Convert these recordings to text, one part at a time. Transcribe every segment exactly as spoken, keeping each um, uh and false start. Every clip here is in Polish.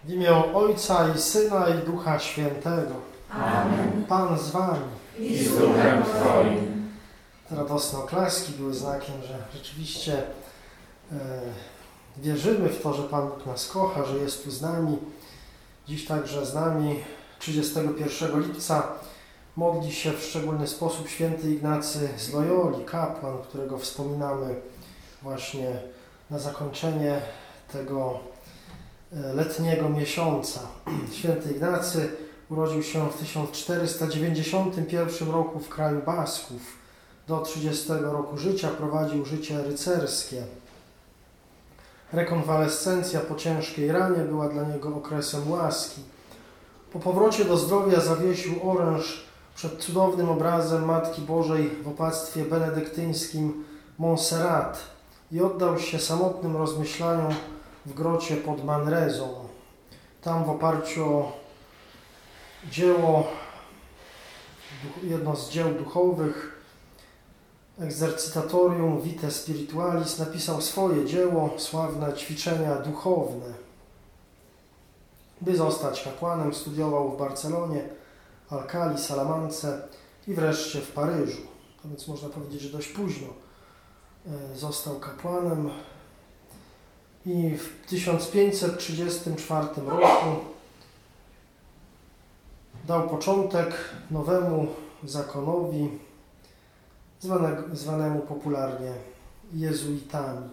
W imię Ojca i Syna i Ducha Świętego. Amen. Pan z wami. I z duchem Twoim. Te radosne oklaski były znakiem, że rzeczywiście e, wierzymy w to, że Pan Bóg nas kocha, że jest tu z nami. Dziś także z nami trzydziestego pierwszego lipca modli się w szczególny sposób święty Ignacy z Loyoli, kapłan, którego wspominamy właśnie na zakończenie tego letniego miesiąca. Święty Ignacy urodził się w tysiąc czterysta dziewięćdziesiątym pierwszym roku w kraju Basków. Do trzydziestego roku życia prowadził życie rycerskie. Rekonwalescencja po ciężkiej ranie była dla niego okresem łaski. Po powrocie do zdrowia zawiesił oręż przed cudownym obrazem Matki Bożej w opactwie benedyktyńskim Montserrat i oddał się samotnym rozmyślaniom w grocie pod Manrezą. Tam w oparciu o dzieło, jedno z dzieł duchowych, Exercitatorium Vitae Spiritualis, napisał swoje dzieło, sławne Ćwiczenia duchowne. By zostać kapłanem, studiował w Barcelonie, Alcali, Salamance i wreszcie w Paryżu. A więc można powiedzieć, że dość późno został kapłanem. I w tysiąc pięćset trzydziestym czwartym roku dał początek nowemu zakonowi, zwane, zwanemu popularnie jezuitami.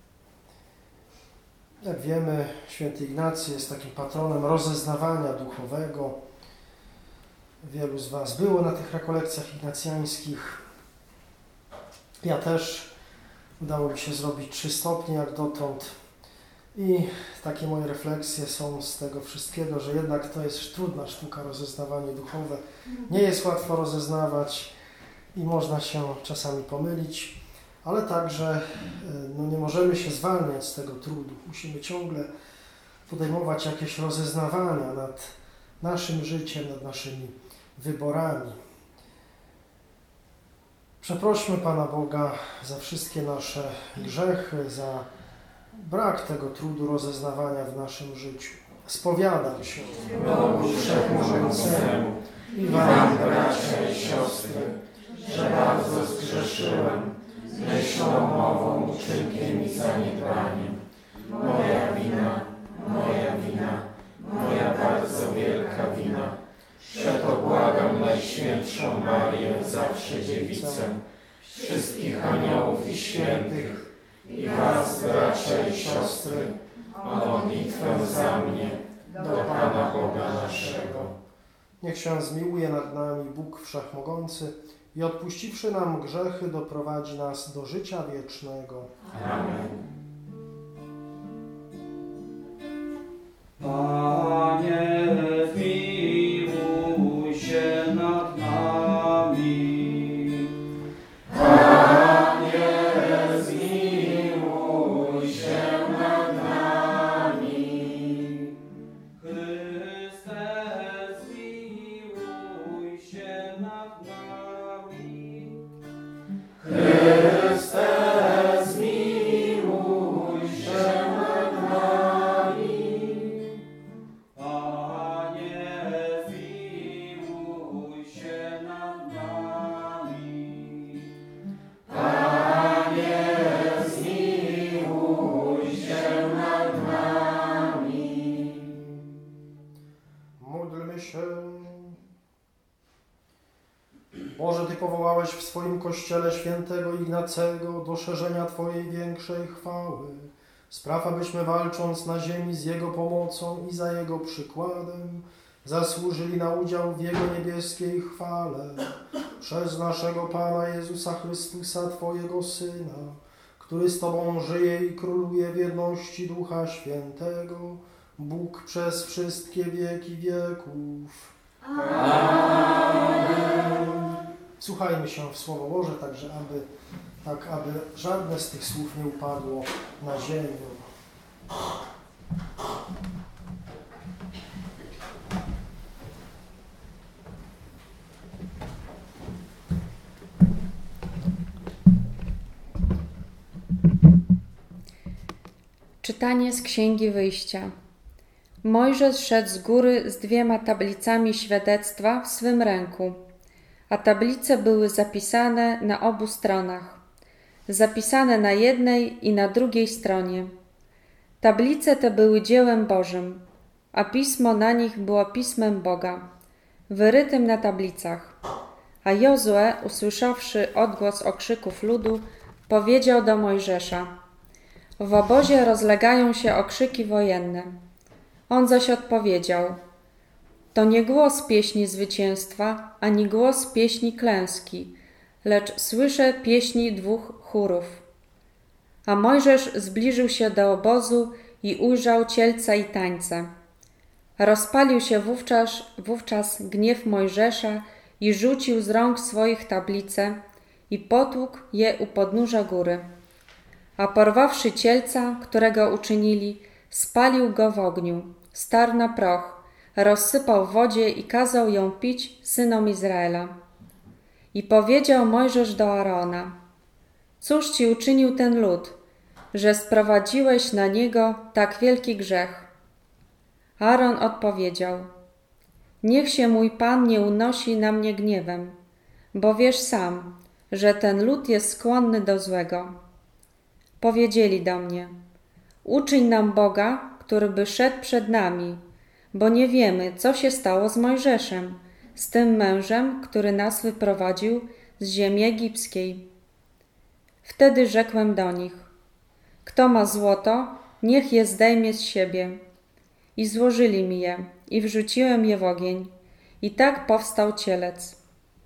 Jak wiemy, święty Ignacy jest takim patronem rozeznawania duchowego. Wielu z Was było na tych rekolekcjach ignacjańskich. Ja też. Udało mi się zrobić trzy stopnie jak dotąd. I takie moje refleksje są z tego wszystkiego, że jednak to jest trudna sztuka, rozeznawanie duchowe. Nie jest łatwo rozeznawać i można się czasami pomylić, ale także no, nie możemy się zwalniać z tego trudu. Musimy ciągle podejmować jakieś rozeznawania nad naszym życiem, nad naszymi wyborami. Przeprośmy Pana Boga za wszystkie nasze grzechy, za brak tego trudu rozeznawania w naszym życiu. Spowiadam się Bogu Wszechmogącemu i wam, bracia i siostry, że bardzo zgrzeszyłem myślą, mową, uczynkiem i zaniedbaniem. Moja wina, moja wina, moja bardzo wielka wina. Przeto błagam Najświętszą Marię, zawsze Dziewicę, wszystkich aniołów i świętych, i was, bracia i siostry, o modlitwę za mnie, do Pana Boga naszego. Niech się zmiłuje nad nami Bóg Wszechmogący i odpuściwszy nam grzechy, doprowadzi nas do życia wiecznego. Amen. Panie, zmiłuj się nad nami. Panie, zmiłuj się nad nami. Chryste, zmiłuj się nad nami. Chryste, zmiłuj się nad nami. Panie, zmiłuj się nad nami. Panie, zmiłuj się nad nami. Módlmy się. Boże, Ty powołałeś w swoim Kościele świętego Ignacego do szerzenia Twojej większej chwały. Spraw, abyśmy walcząc na ziemi z Jego pomocą i za Jego przykładem zasłużyli na udział w Jego niebieskiej chwale. Przez naszego Pana Jezusa Chrystusa, Twojego Syna, który z Tobą żyje i króluje w jedności Ducha Świętego, Bóg przez wszystkie wieki wieków. Amen. Słuchajmy się w Słowo Boże, także aby, tak aby żadne z tych słów nie upadło na ziemię. Czytanie z Księgi Wyjścia. Mojżesz szedł z góry z dwiema tablicami świadectwa w swym ręku, a tablice były zapisane na obu stronach, zapisane na jednej i na drugiej stronie. Tablice te były dziełem Bożym, a pismo na nich było pismem Boga, wyrytym na tablicach. A Jozue, usłyszawszy odgłos okrzyków ludu, powiedział do Mojżesza: w obozie rozlegają się okrzyki wojenne. On zaś odpowiedział: to nie głos pieśni zwycięstwa, ani głos pieśni klęski, lecz słyszę pieśni dwóch chórów. A Mojżesz zbliżył się do obozu i ujrzał cielca i tańce. Rozpalił się wówczas, wówczas gniew Mojżesza i rzucił z rąk swoich tablice i potłukł je u podnóża góry. A porwawszy cielca, którego uczynili, spalił go w ogniu, starł na proch, rozsypał w wodzie i kazał ją pić synom Izraela. I powiedział Mojżesz do Aarona: cóż ci uczynił ten lud, że sprowadziłeś na niego tak wielki grzech? Aaron odpowiedział: niech się mój Pan nie unosi na mnie gniewem, bo wiesz sam, że ten lud jest skłonny do złego. Powiedzieli do mnie: uczyń nam Boga, który by szedł przed nami, bo nie wiemy, co się stało z Mojżeszem, z tym mężem, który nas wyprowadził z ziemi egipskiej. Wtedy rzekłem do nich: kto ma złoto, niech je zdejmie z siebie. I złożyli mi je, i wrzuciłem je w ogień, i tak powstał cielec.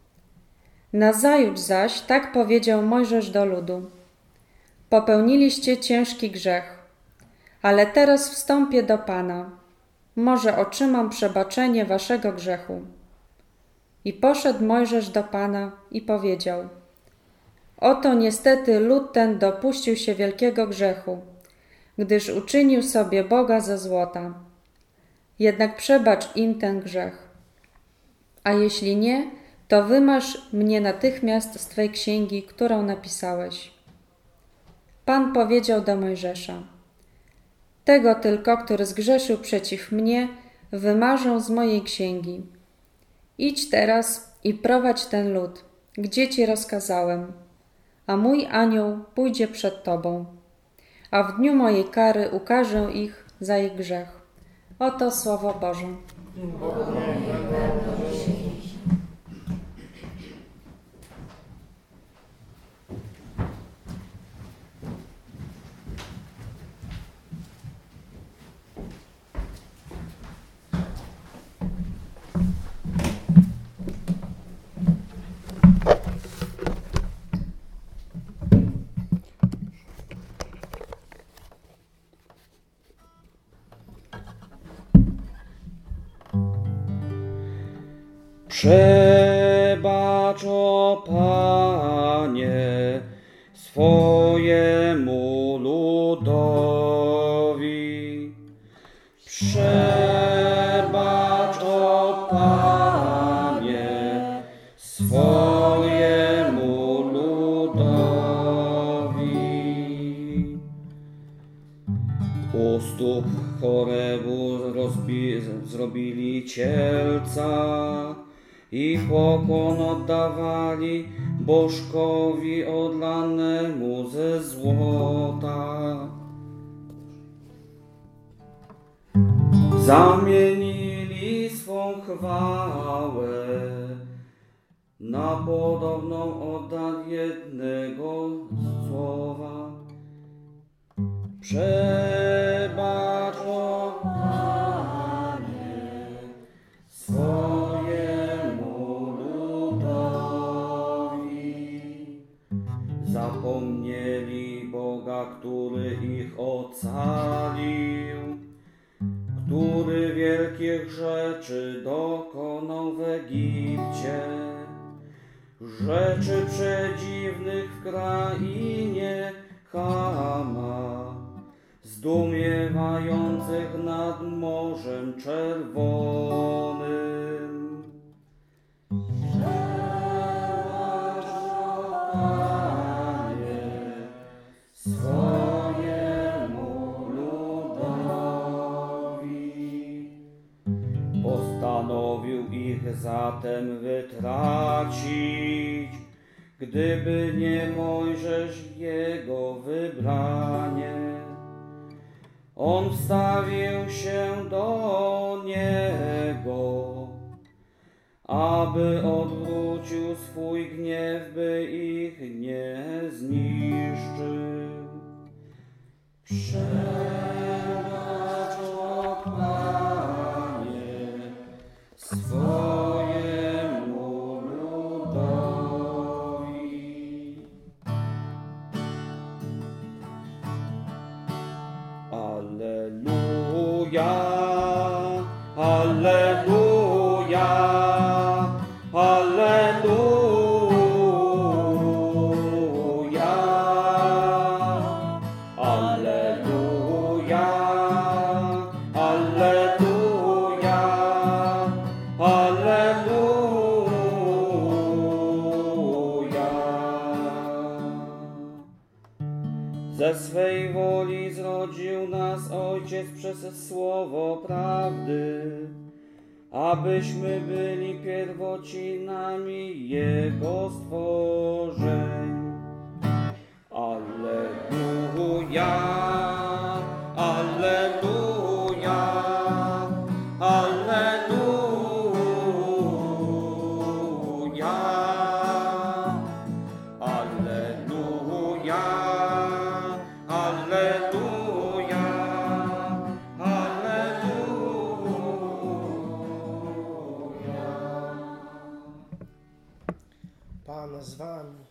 Nazajutrz zaś tak powiedział Mojżesz do ludu: popełniliście ciężki grzech, ale teraz wstąpię do Pana, może otrzymam przebaczenie waszego grzechu. I poszedł Mojżesz do Pana i powiedział: oto niestety lud ten dopuścił się wielkiego grzechu, gdyż uczynił sobie Boga ze złota. Jednak przebacz im ten grzech. A jeśli nie, to wymaż mnie natychmiast z Twej księgi, którą napisałeś. Pan powiedział do Mojżesza: tego tylko, który zgrzeszył przeciw mnie, wymarzę z mojej księgi. Idź teraz i prowadź ten lud, gdzie ci rozkazałem, a mój anioł pójdzie przed tobą, a w dniu mojej kary ukażę ich za ich grzech. Oto słowo Boże. Przebacz, o Panie, swojemu ludowi. Przebacz, o Panie, swojemu ludowi. U stóp Chorebu rozbi- zrobili cielca i pokłon oddawali bożkowi odlanemu ze złota. Zamienili swą chwałę na podobną od jednego słowa. Przebacz, o Panie, swojemu ludowi. Zapomnieli Boga, który ich ocalił, który wielkich rzeczy dokonał w Egipcie, rzeczy przedziwnych w krainie Chama, zdumiewających nad Morzem Czerwonym. Przebacz, o Panie, swojemu ludowi. Postanowił ich zatem wytracić, gdyby nie Mojżesz jego wybranie. On wstawił się do niego, aby odwrócił swój gniew, by ich nie zniszczył. Przebacz, o Panie, swojemu ludowi. Alleluja, alleluja, alleluja, alleluja, alleluja, alleluja. Ze swej woli zrodził nas Ojciec przez słowo prawdy, abyśmy byli pierwocinami Jego stworzeń. Alleluja, alleluja, alleluja, alleluja, alleluja, alleluja. Pan z wami.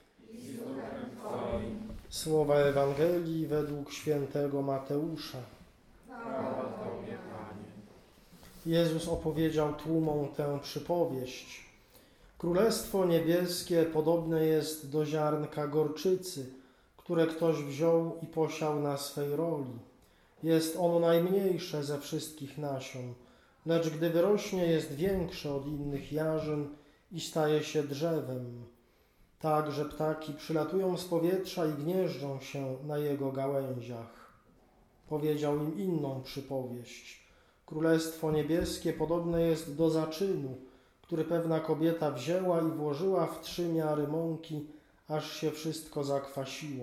Słowa Ewangelii według świętego Mateusza. Jezus opowiedział tłumom tę przypowieść. Królestwo niebieskie podobne jest do ziarnka gorczycy, które ktoś wziął i posiał na swej roli. Jest ono najmniejsze ze wszystkich nasion, lecz gdy wyrośnie, jest większe od innych jarzyn i staje się drzewem. Tak, że ptaki przylatują z powietrza i gnieżdżą się na jego gałęziach. Powiedział im inną przypowieść. Królestwo niebieskie podobne jest do zaczynu, który pewna kobieta wzięła i włożyła w trzy miary mąki, aż się wszystko zakwasiło.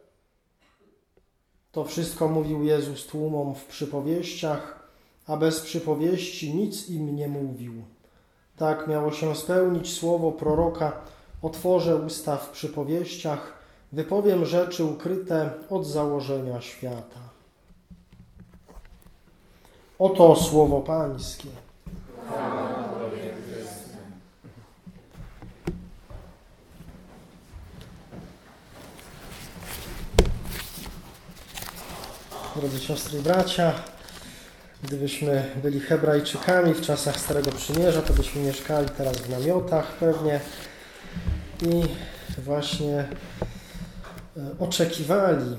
To wszystko mówił Jezus tłumom w przypowieściach, a bez przypowieści nic im nie mówił. Tak miało się spełnić słowo proroka: otworzę usta w przypowieściach, wypowiem rzeczy ukryte od założenia świata. Oto słowo Pańskie. Drodzy siostry i bracia, gdybyśmy byli Hebrajczykami w czasach Starego Przymierza, to byśmy mieszkali teraz w namiotach pewnie i właśnie oczekiwali,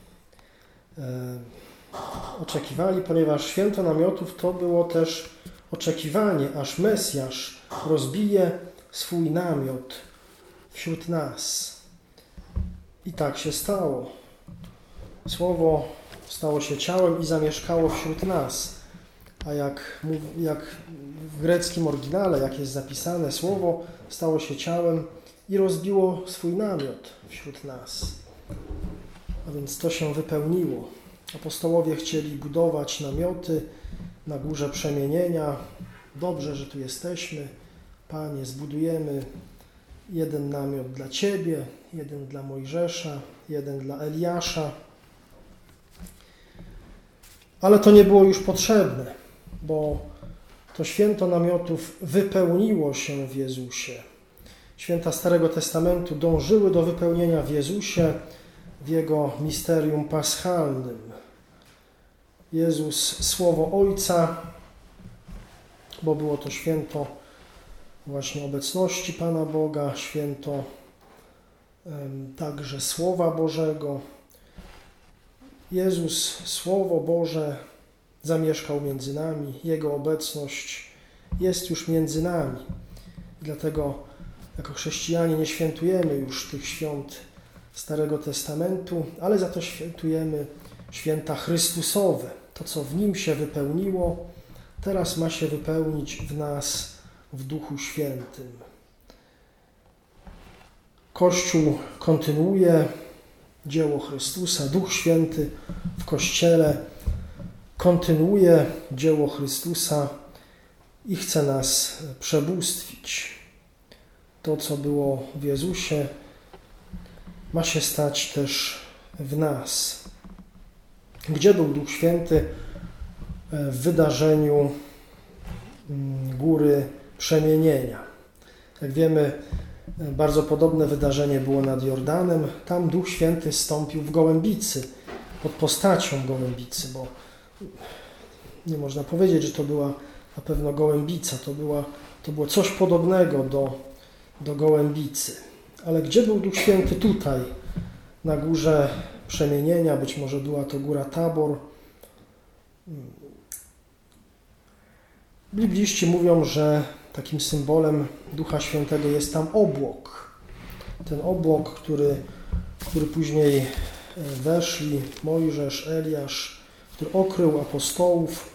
oczekiwali, ponieważ święto namiotów to było też oczekiwanie, aż Mesjasz rozbije swój namiot wśród nas. I tak się stało. Słowo stało się ciałem i zamieszkało wśród nas. A jak, jak w greckim oryginale, jak jest zapisane, słowo stało się ciałem i rozbiło swój namiot wśród nas. A więc to się wypełniło. Apostołowie chcieli budować namioty na górze przemienienia. Dobrze, że tu jesteśmy. Panie, zbudujemy jeden namiot dla Ciebie, jeden dla Mojżesza, jeden dla Eliasza. Ale to nie było już potrzebne, bo to święto namiotów wypełniło się w Jezusie. Święta Starego Testamentu dążyły do wypełnienia w Jezusie, w Jego misterium paschalnym. Jezus, Słowo Ojca, bo było to święto właśnie obecności Pana Boga, święto um, także Słowa Bożego. Jezus, Słowo Boże, zamieszkał między nami. Jego obecność jest już między nami. I dlatego jako chrześcijanie nie świętujemy już tych świąt Starego Testamentu, ale za to świętujemy święta Chrystusowe. To, co w Nim się wypełniło, teraz ma się wypełnić w nas w Duchu Świętym. Kościół kontynuuje dzieło Chrystusa, Duch Święty w Kościele kontynuuje dzieło Chrystusa i chce nas przebóstwić. To, co było w Jezusie, ma się stać też w nas. Gdzie był Duch Święty? W wydarzeniu Góry Przemienienia. Jak wiemy, bardzo podobne wydarzenie było nad Jordanem. Tam Duch Święty zstąpił w gołębicy, pod postacią gołębicy, bo nie można powiedzieć, że to była na pewno gołębica, to, była, to było coś podobnego do, do gołębicy. Ale gdzie był Duch Święty? Tutaj, na Górze Przemienienia, być może była to Góra Tabor. Bibliści mówią, że takim symbolem Ducha Świętego jest tam obłok. Ten obłok, który, który później weszli Mojżesz, Eliasz, który okrył apostołów.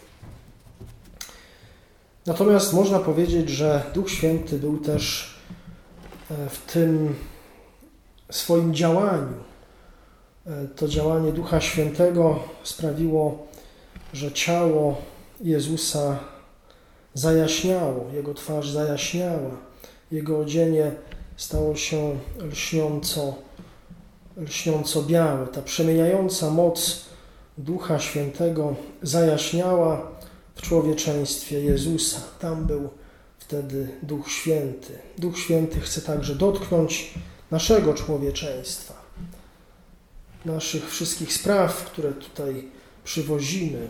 Natomiast można powiedzieć, że Duch Święty był też w tym swoim działaniu. To działanie Ducha Świętego sprawiło, że ciało Jezusa zajaśniało, Jego twarz zajaśniała, Jego odzienie stało się lśniąco, lśniąco białe. Ta przemieniająca moc Ducha Świętego zajaśniała w człowieczeństwie Jezusa. Tam był wtedy Duch Święty. Duch Święty chce także dotknąć naszego człowieczeństwa, naszych wszystkich spraw, które tutaj przywozimy.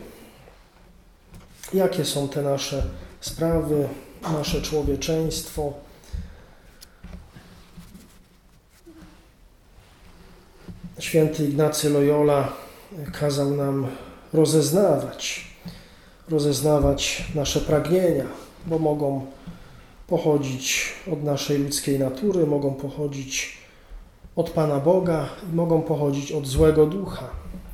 Jakie są te nasze sprawy, nasze człowieczeństwo? Święty Ignacy Loyola kazał nam rozeznawać, rozeznawać nasze pragnienia, bo mogą pochodzić od naszej ludzkiej natury, mogą pochodzić od Pana Boga i mogą pochodzić od złego ducha.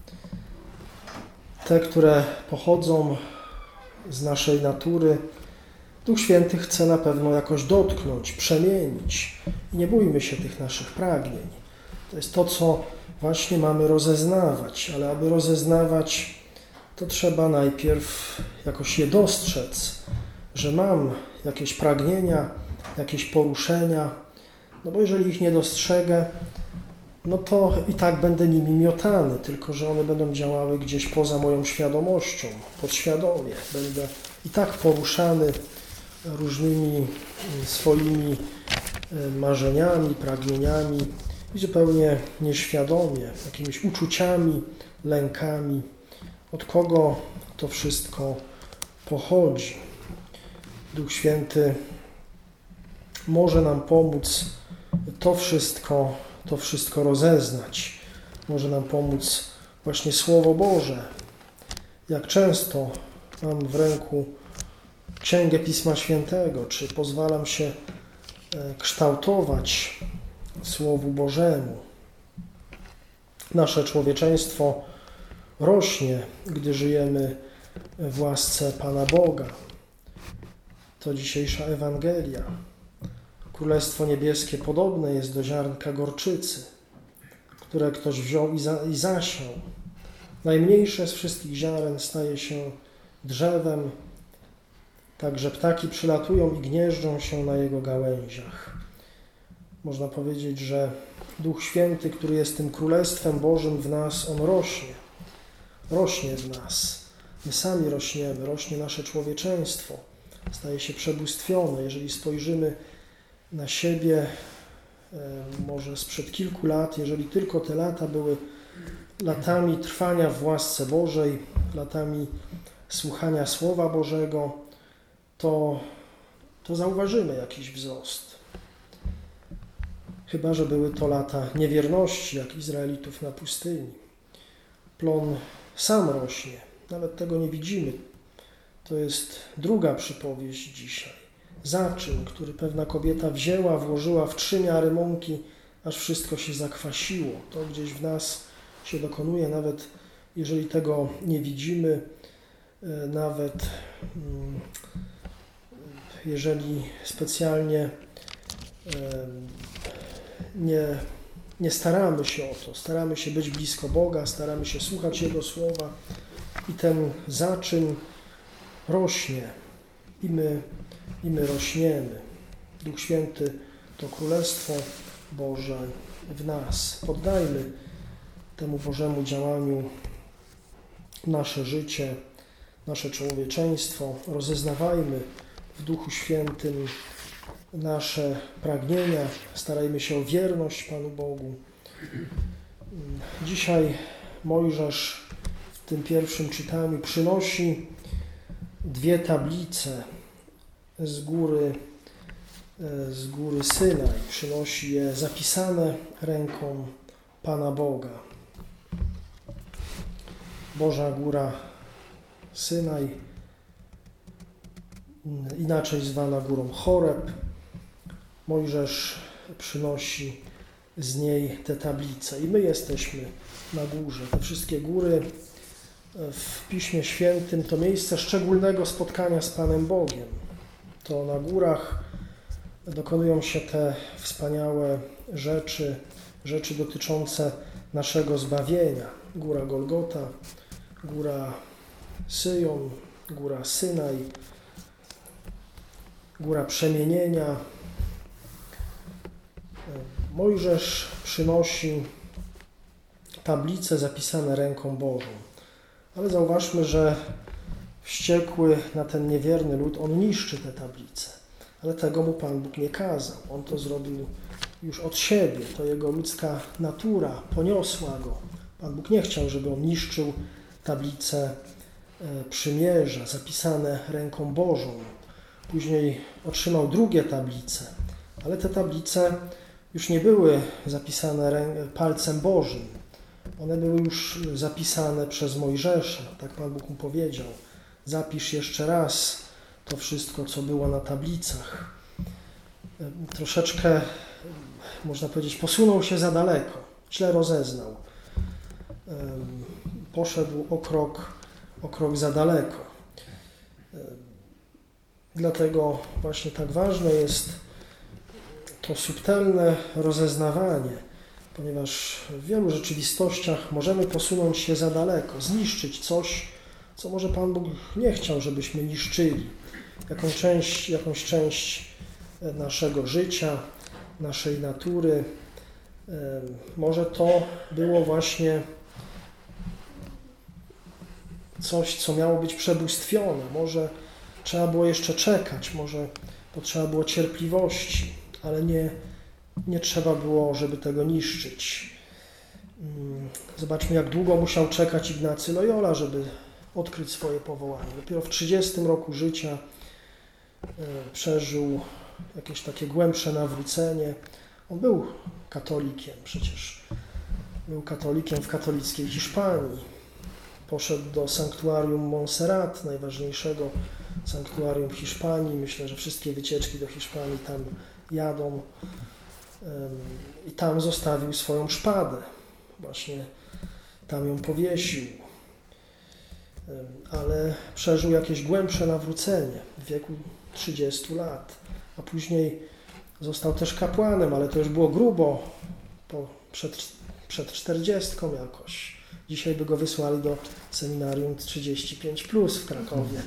Te, które pochodzą z naszej natury, Duch Święty chce na pewno jakoś dotknąć, przemienić. I nie bójmy się tych naszych pragnień. To jest to, co właśnie mamy rozeznawać, ale aby rozeznawać, to trzeba najpierw jakoś je dostrzec, że mam jakieś pragnienia, jakieś poruszenia, no bo jeżeli ich nie dostrzegę, no to i tak będę nimi miotany, tylko że one będą działały gdzieś poza moją świadomością, podświadomie. Będę i tak poruszany różnymi swoimi marzeniami, pragnieniami i zupełnie nieświadomie, jakimiś uczuciami, lękami. Od kogo to wszystko pochodzi? Duch Święty może nam pomóc to wszystko, to wszystko rozeznać. Może nam pomóc właśnie Słowo Boże. Jak często mam w ręku Księgę Pisma Świętego, czy pozwalam się kształtować Słowu Bożemu. Nasze człowieczeństwo rośnie, gdy żyjemy w łasce Pana Boga. To dzisiejsza Ewangelia. Królestwo Niebieskie podobne jest do ziarnka gorczycy, które ktoś wziął i, za, i zasiał. Najmniejsze z wszystkich ziaren staje się drzewem, tak że ptaki przylatują i gnieżdżą się na jego gałęziach. Można powiedzieć, że Duch Święty, który jest tym Królestwem Bożym w nas, on rośnie. Rośnie w nas. My sami rośniemy, rośnie nasze człowieczeństwo. Staje się przebóstwione. Jeżeli spojrzymy na siebie, może sprzed kilku lat, jeżeli tylko te lata były latami trwania w łasce Bożej, latami słuchania Słowa Bożego, to, to zauważymy jakiś wzrost. Chyba że były to lata niewierności, jak Izraelitów na pustyni. Plon sam rośnie, nawet tego nie widzimy. To jest druga przypowieść dzisiaj. Zaczyn, który pewna kobieta wzięła, włożyła w trzy miary mąki, aż wszystko się zakwasiło. To gdzieś w nas się dokonuje, nawet jeżeli tego nie widzimy, nawet jeżeli specjalnie nie, nie staramy się o to, staramy się być blisko Boga, staramy się słuchać Jego słowa i ten zaczyn rośnie i my, i my rośniemy. Duch Święty to Królestwo Boże w nas. Poddajmy temu Bożemu działaniu nasze życie, nasze człowieczeństwo. Rozeznawajmy w Duchu Świętym nasze pragnienia. Starajmy się o wierność Panu Bogu. Dzisiaj Mojżesz w tym pierwszym czytaniu przynosi dwie tablice z góry, z góry Synaj. Przynosi je zapisane ręką Pana Boga. Boża Góra Synaj, inaczej zwana górą Choreb. Mojżesz przynosi z niej te tablice i my jesteśmy na górze. Te wszystkie góry w Piśmie Świętym to miejsce szczególnego spotkania z Panem Bogiem. To na górach dokonują się te wspaniałe rzeczy, rzeczy dotyczące naszego zbawienia. Góra Golgota, góra Syjon, góra Synaj, góra przemienienia. Mojżesz przynosi tablice zapisane ręką Bożą. Ale zauważmy, że wściekły na ten niewierny lud, on niszczy te tablice. Ale tego mu Pan Bóg nie kazał. On to zrobił już od siebie. To jego ludzka natura poniosła go. Pan Bóg nie chciał, żeby on niszczył tablice przymierza zapisane ręką Bożą. Później otrzymał drugie tablice, ale te tablice już nie były zapisane palcem Bożym. One były już zapisane przez Mojżesza. Tak Pan Bóg mu powiedział. Zapisz jeszcze raz to wszystko, co było na tablicach. Troszeczkę, można powiedzieć, posunął się za daleko. Źle rozeznał. Poszedł o krok, o krok za daleko. Dlatego właśnie tak ważne jest to subtelne rozeznawanie, ponieważ w wielu rzeczywistościach możemy posunąć się za daleko, zniszczyć coś, co może Pan Bóg nie chciał, żebyśmy niszczyli. Jaką część, jakąś część naszego życia, naszej natury. Może to było właśnie coś, co miało być przebóstwione. Może trzeba było jeszcze czekać, może potrzeba było cierpliwości, ale nie, nie trzeba było, żeby tego niszczyć. Zobaczmy, jak długo musiał czekać Ignacy Loyola, żeby odkryć swoje powołanie. Dopiero w trzydziestym roku życia przeżył jakieś takie głębsze nawrócenie. On był katolikiem, przecież był katolikiem w katolickiej Hiszpanii. Poszedł do sanktuarium Montserrat, najważniejszego sanktuarium w Hiszpanii. Myślę, że wszystkie wycieczki do Hiszpanii tam jadą. I tam zostawił swoją szpadę. Właśnie tam ją powiesił. Ale przeżył jakieś głębsze nawrócenie w wieku trzydziestu lat. A później został też kapłanem, ale to już było grubo, po, przed, przed czterdziestką jakoś. Dzisiaj by go wysłali do seminarium trzydzieści pięć plus w Krakowie.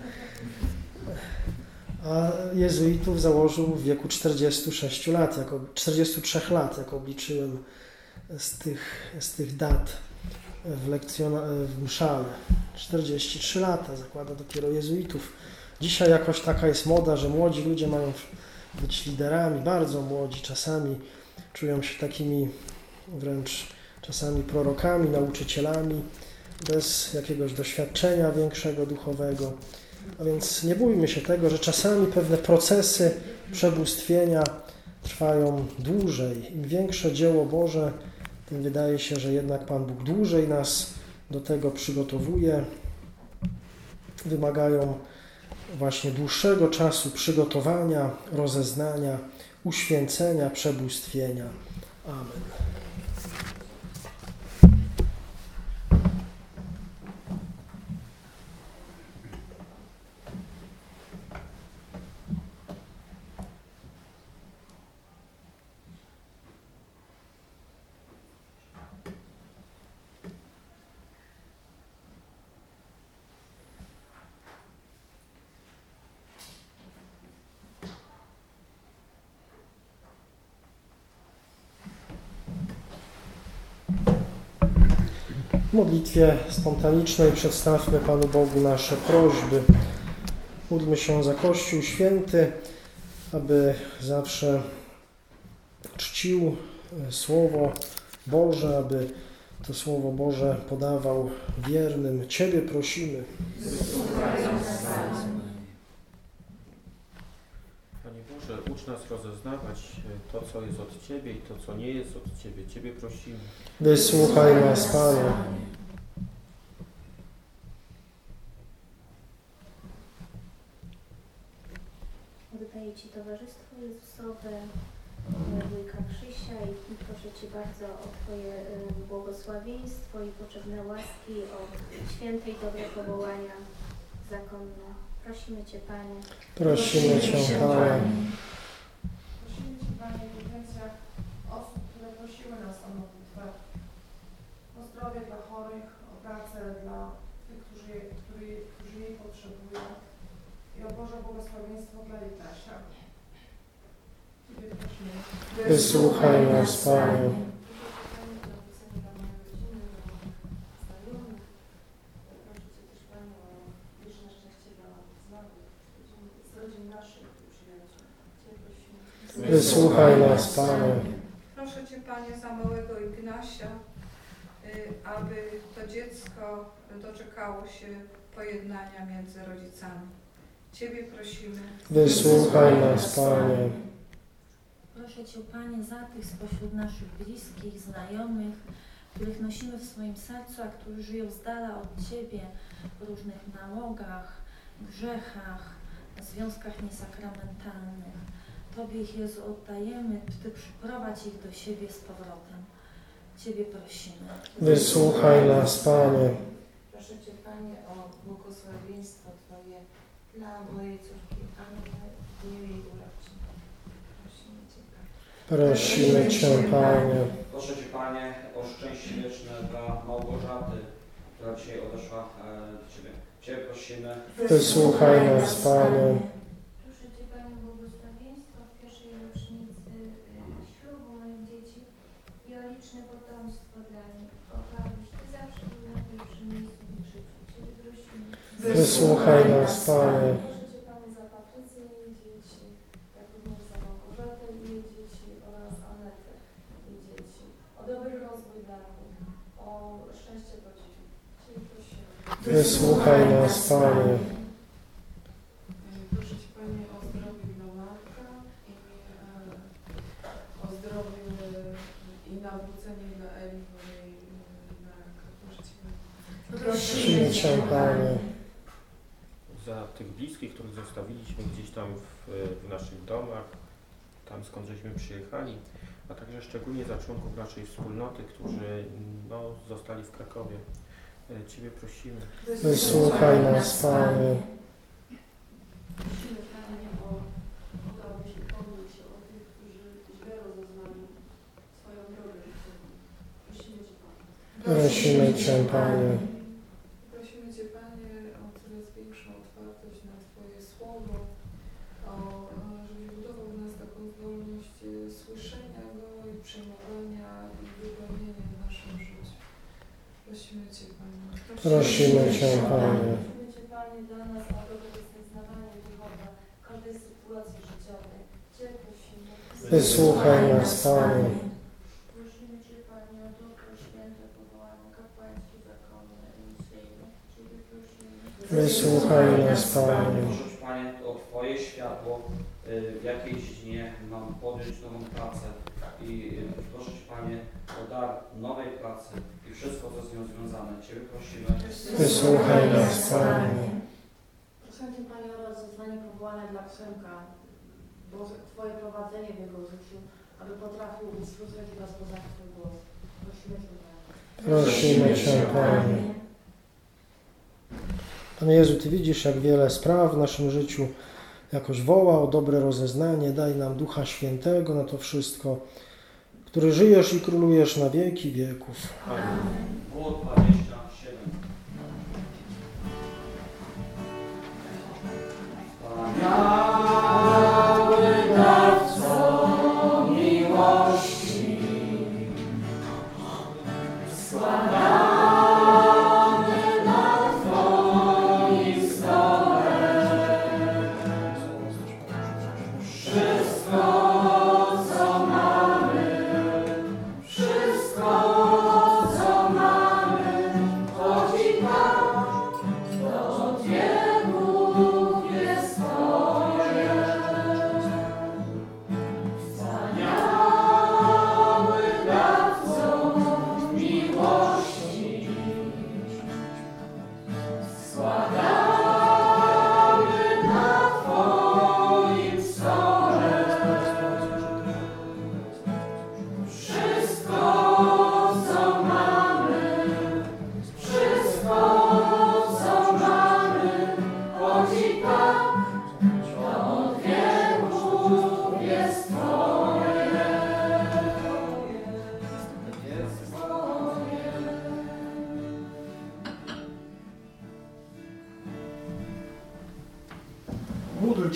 A jezuitów założył w wieku czterdziestu sześciu lat, jako, czterdziestu trzech lat, jak obliczyłem z tych, z tych dat w, lekcjona, w mszale. czterdzieści trzy lata zakłada dopiero jezuitów. Dzisiaj jakoś taka jest moda, że młodzi ludzie mają być liderami, bardzo młodzi czasami, czują się takimi wręcz czasami prorokami, nauczycielami, bez jakiegoś doświadczenia większego duchowego. A więc nie bójmy się tego, że czasami pewne procesy przebóstwienia trwają dłużej. Im większe dzieło Boże, tym wydaje się, że jednak Pan Bóg dłużej nas do tego przygotowuje. Wymagają właśnie dłuższego czasu przygotowania, rozeznania, uświęcenia, przebóstwienia. Amen. W modlitwie spontanicznej przedstawmy Panu Bogu nasze prośby. Módlmy się za Kościół Święty, aby zawsze czcił Słowo Boże, aby to Słowo Boże podawał wiernym. Ciebie prosimy. Panie Boże, ucz nas rozeznawać to, co jest od Ciebie i to, co nie jest od Ciebie. Ciebie prosimy. Wysłuchaj nas, Panie. Oddaję Ci towarzystwo Jezusowe, wujka Krzysia i proszę Cię bardzo o Twoje błogosławieństwo i potrzebne łaski, o święte i dobre powołania zakonne. Prosimy Cię, Panie. Prosimy Cię, Panie. Prosimy Cię, Panie, w intencjach osób, które prosiły nas o modlitwę, o zdrowie dla chorych, o pracę dla tych, którzy, którzy, którzy jej potrzebują i o Boże błogosławieństwo dla Jetasia. Ciebie prosimy. Wysłuchaj nas, Panie. Wysłuchaj nas, Panie. Proszę Cię, Panie, za małego Ignasia, y, aby to dziecko doczekało się pojednania między rodzicami. Ciebie prosimy. Wysłuchaj nas, Panie. Proszę Cię, Panie, za tych spośród naszych bliskich, znajomych, których nosimy w swoim sercu, a którzy żyją z dala od Ciebie w różnych nałogach, grzechach, związkach niesakramentalnych. Tobie ich, Jezu, oddajemy, Ty przyprowadź ich do siebie z powrotem. Ciebie prosimy. Wysłuchaj nas, Panie. Proszę Cię, Panie, o błogosławieństwo Twoje dla mojej córki Anny w dniu jej urodzin. Prosimy Cię, Panie. Prosimy Cię, Panie. Proszę Cię, Panie, o szczęście wieczne dla Małgorzaty, która dzisiaj odeszła e, do Ciebie. Ciebie prosimy. Wysłuchaj nas, Panie. Proszę Cię, Panie, błogosławieństwo w pierwszej rocznicy y, ślubu moich dzieci i o liczne potomstwo dla nich. Abyś Ty zawsze był na pierwszym miejscu w ich życiu. Ciebie prosimy. Wysłuchaj nas, Panie. Proszę Cię, Panie, za Patrycję i jej dzieci, jak również za Małgorzatę i jej dzieci oraz Anetę i jej dzieci. O dobry rozwój dla nich, o szczęście w rodzinie. Ciebie prosimy. Wysłuchaj nas, Panie. Proszę Cię, Panie, o zdrowie dla Marka i e, o zdrowiu e, i nawrócenie dla Eli, bo jej e, na raka. Proszę Cię, Panie. Prosimy Cię, Panie. Za tych bliskich, których zostawiliśmy gdzieś tam w, w naszych domach, tam skąd żeśmy przyjechali, a także szczególnie za członków naszej wspólnoty, którzy no, zostali w Krakowie. Ciebie prosimy. Wysłuchaj nas, Panie. Prosimy, Panie, o to, abyś upomniał się o tych, którzy źle rozeznali swoją drogę życiową. Prosimy Cię, Panie. Prosimy Cię, Panie. Prosimy Cię, Panie, o coraz większą otwartość na Twoje słowo, o, żebyś budował w nas taką zdolność słyszenia Go i przyjmowania i wypełnienia w naszym życiu. Prosimy Cię, Panie. Prosimy Cię, Panie. Prosimy Cię, Panie, dla nas, o to, jest wyznawanie duchowe w każdej sytuacji życiowej. Cię prosimy. Wysłuchaj nas, Panie. Prosimy Cię, Panie, o dobro święte powołane kapłańskie, zakonne i misyjne. Ciebie prosimy. Wysłuchaj nas, Panie. Proszę Cię, Panie, o Twoje światło, y, w jakiej dziedzinie mam podjąć nową pracę i y, proszę Cię, Panie, o dar nowej pracy i wszystko, co z nią związane. Ciebie prosimy. Wysłuchaj nas, Panie. Proszę Cię, Panie, o rozeznanie powołania dla Przemka, bo Twoje prowadzenie w jego życiu, aby potrafił usłyszeć i rozpoznać Twój głos. Prosimy Cię, Panie. Prosimy Cię, Panie. Panie Jezu, Ty widzisz, jak wiele spraw w naszym życiu jakoś woła o dobre rozeznanie. Daj nam Ducha Świętego na to wszystko, który żyjesz i królujesz na wieki wieków. Głód dwadzieścia siedem. Wspaniały dawco miłości, składamy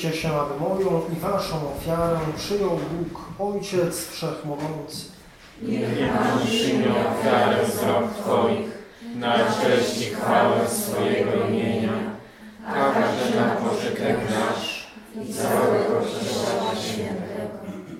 Módlcie się, aby moją i waszą ofiarę przyjął Bóg, Ojciec Wszechmogący. Niech Pan przyjmie ofiarę z rąk Twoich, na cześć i chwałę swojego imienia, a także na pożytek nasz i całego Kościoła Świętego.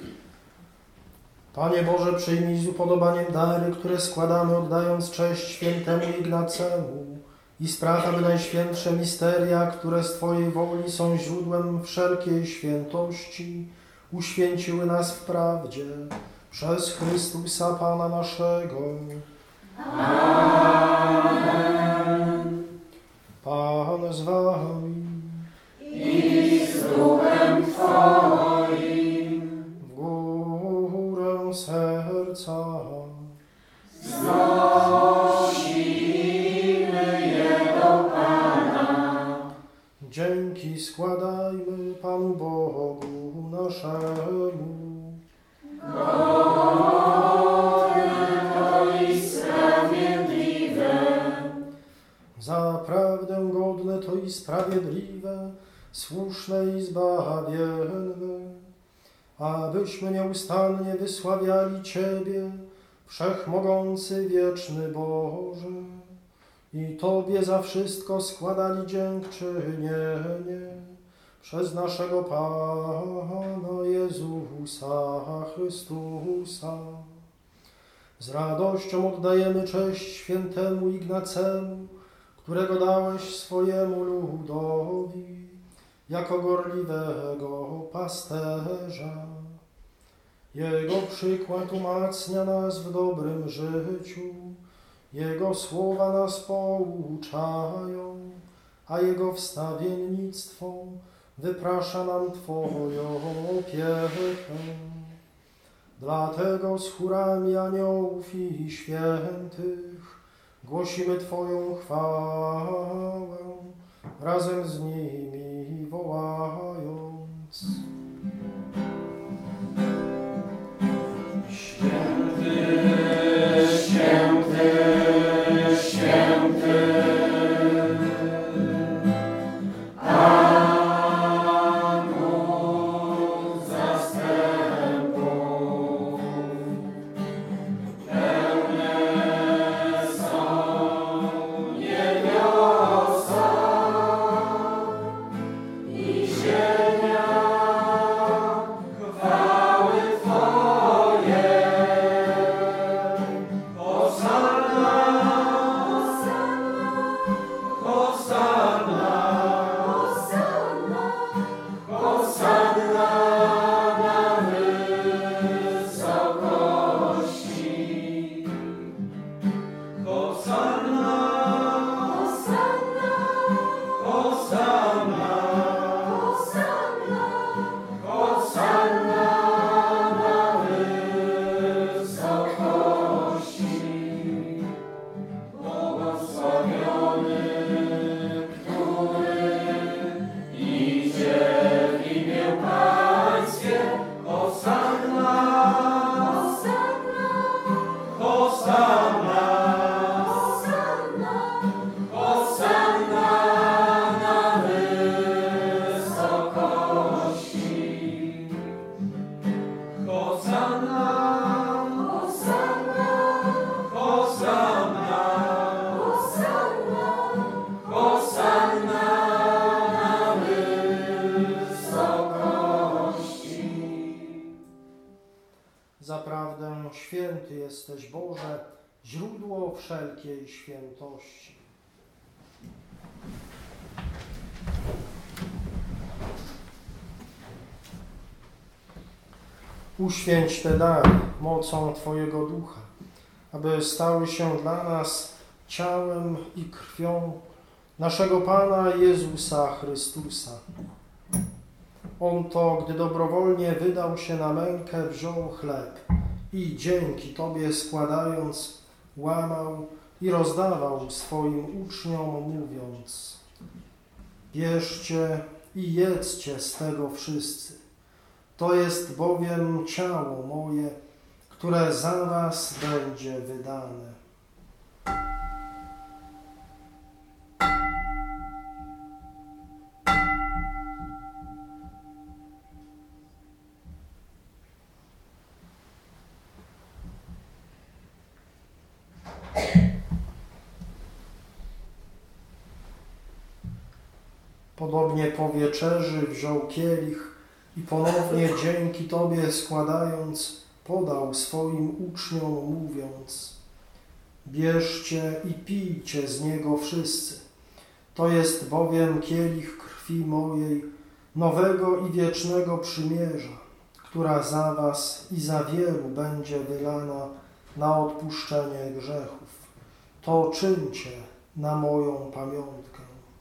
Panie Boże, przyjmij z upodobaniem dary, które składamy, oddając cześć świętemu Ignacemu i spraw, aby najświętsze misteria, które z Twojej woli są źródłem wszelkiej świętości, uświęciły nas w prawdzie przez Chrystusa Pana naszego. Amen. Pan z Wami i z duchem Twoim. W górę serca znosimy je do Pana. Dzięki składajmy Panu Bogu naszemu. Godne to i sprawiedliwe. Zaprawdę godne to i sprawiedliwe, słuszne i zbawienne, abyśmy nieustannie wysławiali Ciebie, Wszechmogący, wieczny Boże, i Tobie za wszystko składali dziękczynienie przez naszego Pana Jezusa Chrystusa. Z radością oddajemy cześć świętemu Ignacemu, którego dałeś swojemu ludowi jako gorliwego pasterza. Jego przykład umacnia nas w dobrym życiu, Jego słowa nas pouczają, a Jego wstawiennictwo wyprasza nam Twoją opiekę. Dlatego z chórami aniołów i świętych głosimy Twoją chwałę, razem z nimi wołając. Święty, święty, święty, Pan Bóg zastępów, pełne są niebiosa i ziemia chwały Twoje. Hosanna, Hosanna, Hosanna na wysokości. Hosanna, Hosanna, Hosanna na wysokości. Błogosławiony, który idzie w imię Pańskie. Hosanna, Hosanna, Hosanna na wysokości. Hosanna, Hosanna, Hosanna na wysokości. Zaprawdę święty jesteś, Boże, źródło wszelkiej świętości. Uświęć te dary mocą Twojego Ducha, aby stały się dla nas ciałem i krwią naszego Pana Jezusa Chrystusa. On to, gdy dobrowolnie wydał się na mękę, wziął chleb i dzięki Tobie składając, łamał i rozdawał swoim uczniom, mówiąc: bierzcie i jedzcie z tego wszyscy. To jest bowiem ciało moje, które za was będzie wydane. Podobnie po wieczerzy wziął kielich i ponownie dzięki Tobie składając, podał swoim uczniom, mówiąc: bierzcie i pijcie z niego wszyscy. To jest bowiem kielich krwi mojej, nowego i wiecznego przymierza, która za was i za wielu będzie wylana na odpuszczenie grzechów. To czyńcie na moją pamiątkę.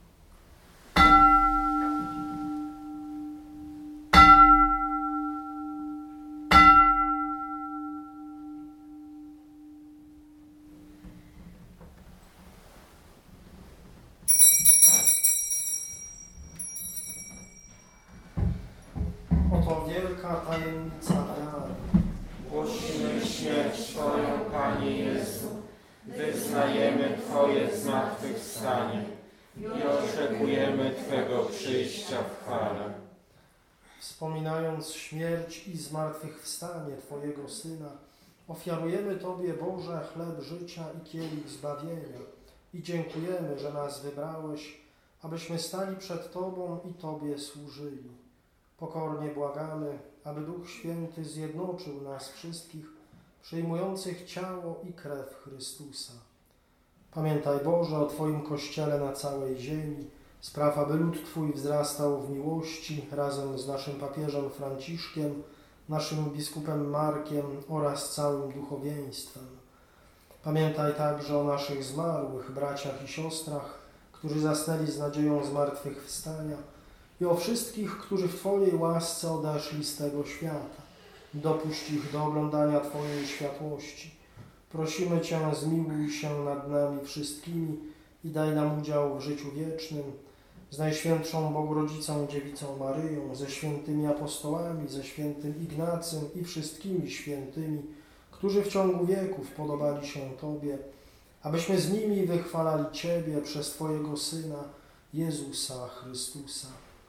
Oto wielka tajemnica wiary. Głosimy śmierć Twoją, Panie Jezu, wyznajemy Twoje zmartwychwstanie i oczekujemy Twego przyjścia w chwale. Wspominając śmierć i zmartwychwstanie Twojego Syna, ofiarujemy Tobie, Boże, chleb życia i kielich zbawienia i dziękujemy, że nas wybrałeś, abyśmy stali przed Tobą i Tobie służyli. Pokornie błagamy, aby Duch Święty zjednoczył nas wszystkich, przyjmujących ciało i krew Chrystusa. Pamiętaj, Boże, o Twoim Kościele na całej ziemi. Spraw, aby lud Twój wzrastał w miłości razem z naszym papieżem Franciszkiem, naszym biskupem Markiem oraz całym duchowieństwem. Pamiętaj także o naszych zmarłych braciach i siostrach, którzy zasnęli z nadzieją zmartwychwstania, i o wszystkich, którzy w Twojej łasce odeszli z tego świata. Dopuść ich do oglądania Twojej światłości. Prosimy Cię, zmiłuj się nad nami wszystkimi i daj nam udział w życiu wiecznym z Najświętszą Bogorodzicą Dziewicą Maryją, ze świętymi apostołami, ze świętym Ignacym i wszystkimi świętymi, którzy w ciągu wieków podobali się Tobie, abyśmy z nimi wychwalali Ciebie przez Twojego Syna, Jezusa Chrystusa.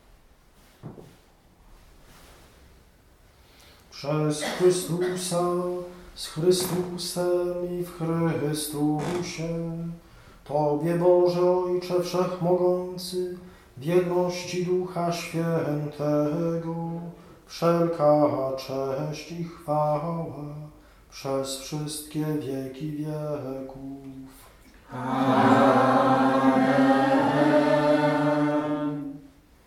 Przez Chrystusa, z Chrystusem i w Chrystusie, Tobie, Boże Ojcze Wszechmogący, w jedności Ducha Świętego, wszelka cześć i chwała przez wszystkie wieki wieków. Amen.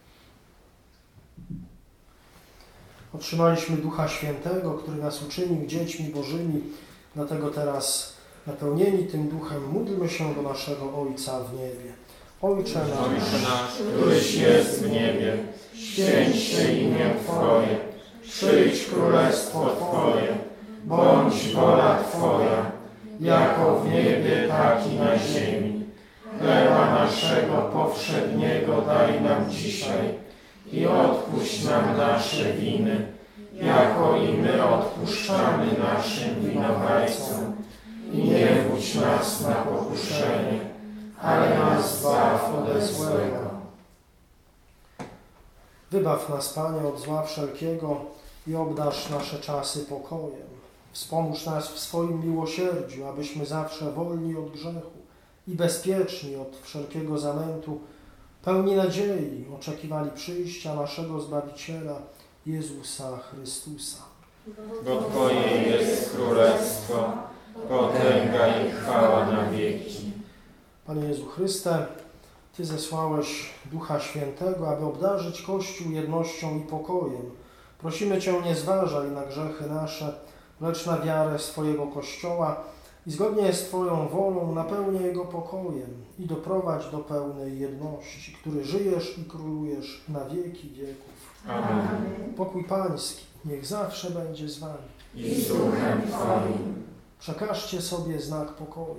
Otrzymaliśmy Ducha Świętego, który nas uczynił dziećmi Bożymi, dlatego teraz napełnieni tym Duchem módlmy się do naszego Ojca w niebie. Ojcze nasz, Ojcze nasz, któryś jest w niebie, święć się imię Twoje, przyjdź królestwo Twoje, bądź wola Twoja, jako w niebie, tak i na ziemi. Chleba naszego powszedniego daj nam dzisiaj i odpuść nam nasze winy, jako i my odpuszczamy naszym winowajcom. I nie wódź nas na pokuszenie, ale nas zbaw ode złego. wybaw nas, Panie, od zła wszelkiego i obdarz nasze czasy pokojem. Wspomóż nas w swoim miłosierdziu, abyśmy zawsze wolni od grzechu i bezpieczni od wszelkiego zamętu, pełni nadziei, oczekiwali przyjścia naszego Zbawiciela, Jezusa Chrystusa. Bo Twoje jest królestwo, potęga i chwała na wieki. Panie Jezu Chryste, Ty zesłałeś Ducha Świętego, aby obdarzyć Kościół jednością i pokojem. Prosimy Cię, nie zważaj na grzechy nasze, lecz na wiarę swojego Kościoła i zgodnie z Twoją wolą napełniaj Jego pokojem i doprowadź do pełnej jedności, który żyjesz i królujesz na wieki wieków. Amen. Pokój Pański niech zawsze będzie z Wami. I z duchem Twoim. Przekażcie sobie znak pokoju.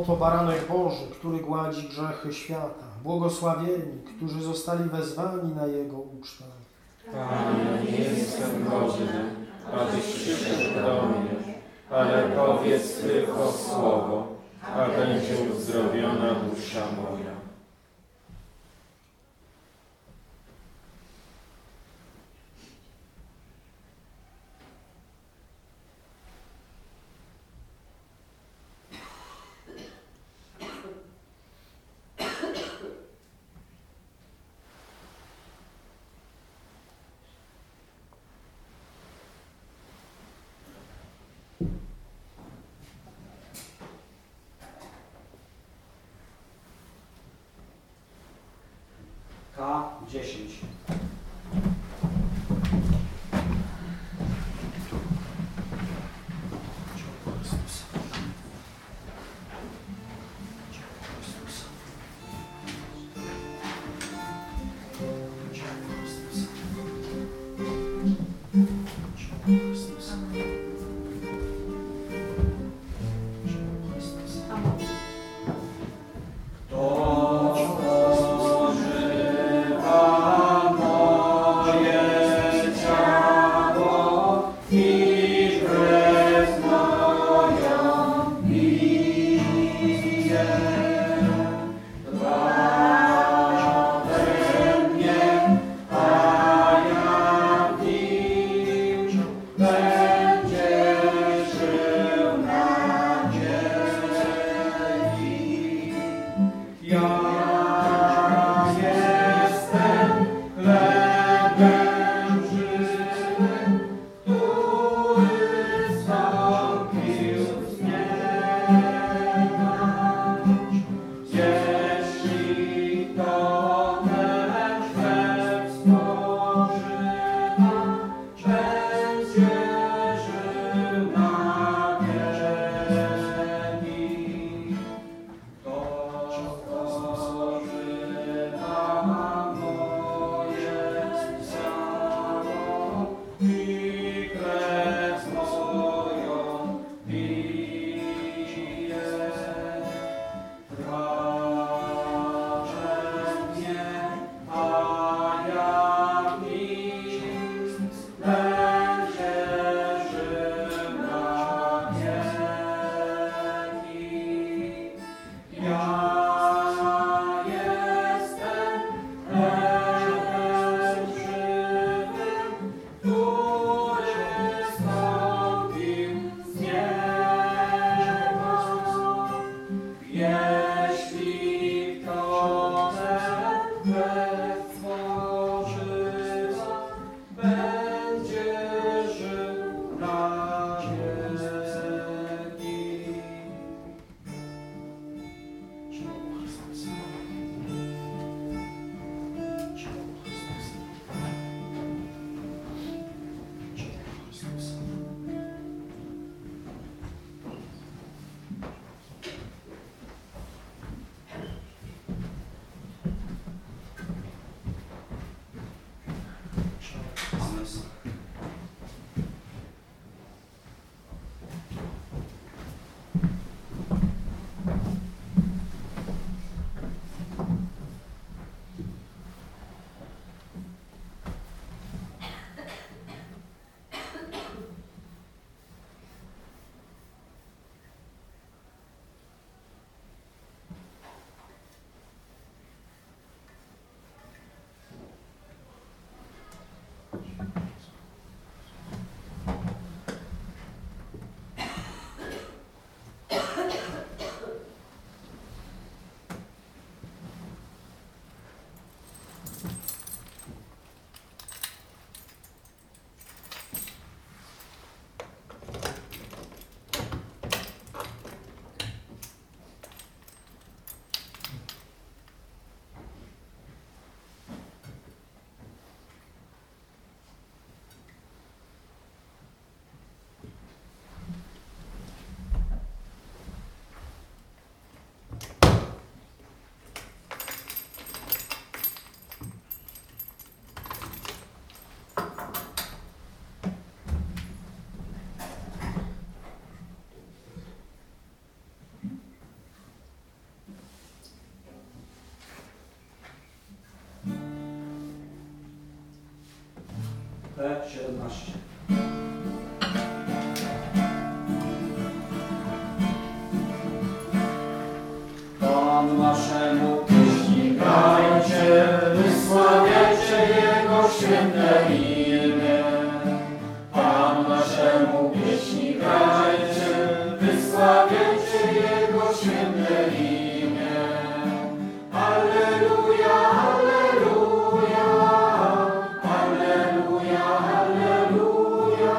Oto baranek Boży, który gładzi grzechy świata. Błogosławieni, którzy zostali wezwani na Jego ucztę. Panie, nie jestem godzny, abyś przyszedł do mnie, ale powiedz tylko słowo, a będzie uzdrowiona dusza moja. K dziesięć. Amen. siedemnaście. Pan naszemu pieśni grajcie, wysławiajcie Jego święte imię. Pan naszemu pieśni grajcie, wysławiajcie Jego święte imię. Alleluja, alleluja, alleluja, alleluja,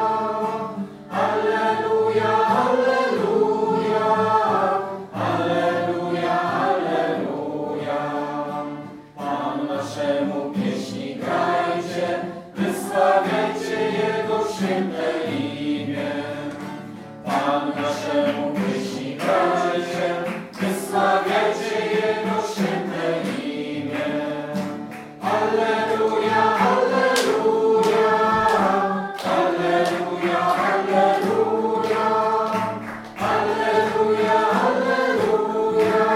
alleluja, alleluja, alleluja, alleluja. Pan naszemu pieśni grajcie, wysławiajcie Jego święte imię. Pan naszemu pieśni grajcie, wysławiajcie Jego święte imię. Alleluja, alleluja, alleluja, alleluja, alleluja, alleluja,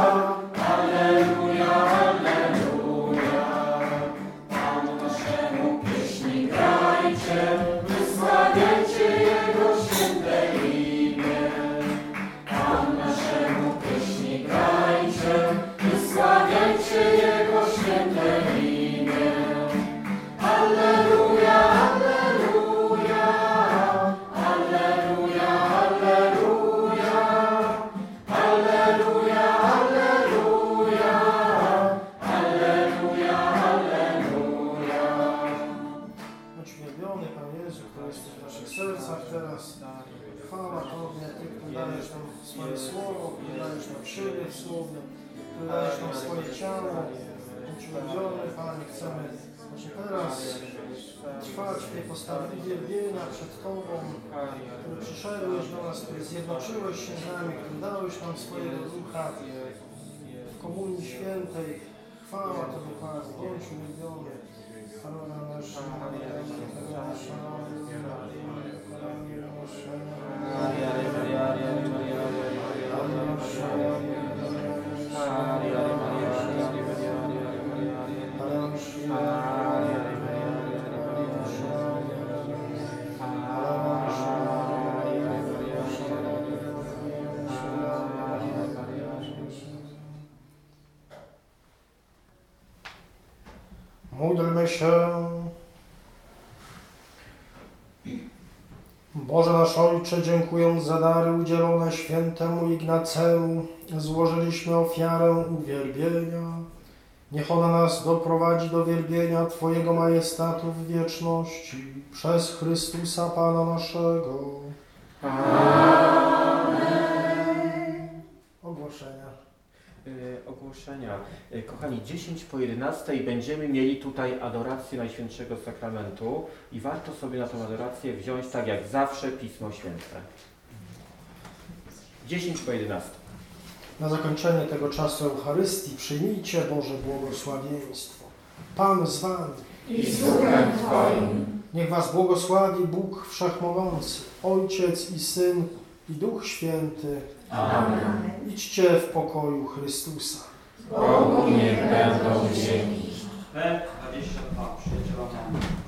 alleluja, alleluja. Panu naszemu pieśni grajcie, wysławiajcie Jego święte imię. Panu naszemu pieśni grajcie, wysławiajcie Jego święte imię. Alleluja, alleluja, alleluja, alleluja, alleluja, alleluja, alleluja, alleluja. Uwielbiony Pan Jezu, który jesteś w naszych sercach teraz. Chwała Tobie, Ty, który dajesz nam swoje słowo, który dajesz nam siebie w słowie, który dajesz nam swoje ciało. Uwielbiony Panie, chcemy właśnie teraz trwać w tej postawie uwielbienia przed Tobą, który przyszedłeś do nas, który zjednoczyłeś się z nami, który dałeś nam swojego ducha w komunii świętej. Chwała Tobie, Panie, bądź uwielbiony. Módlmy się. Boże nasz Ojcze, dziękując za dary udzielone świętemu Ignacemu, złożyliśmy ofiarę uwielbienia. Niech ona nas doprowadzi do wielbienia Twojego majestatu w wieczności przez Chrystusa Pana naszego. Amen. Ogłoszenia. Ogłoszenia. Kochani, dziesięć po jedenastej będziemy mieli tutaj adorację Najświętszego Sakramentu i warto sobie na tę adorację wziąć, tak jak zawsze, Pismo Święte. dziesięć po jedenastej. Na zakończenie tego czasu Eucharystii przyjmijcie Boże błogosławieństwo. Pan z Wami i z duchem Twoim. Niech Was błogosławi Bóg Wszechmogący, Ojciec i Syn i Duch Święty. Amen. Idźcie w pokoju Chrystusa. Bogu niech będą dzięki. P dwadzieścia dwa, przyjaciela Pana.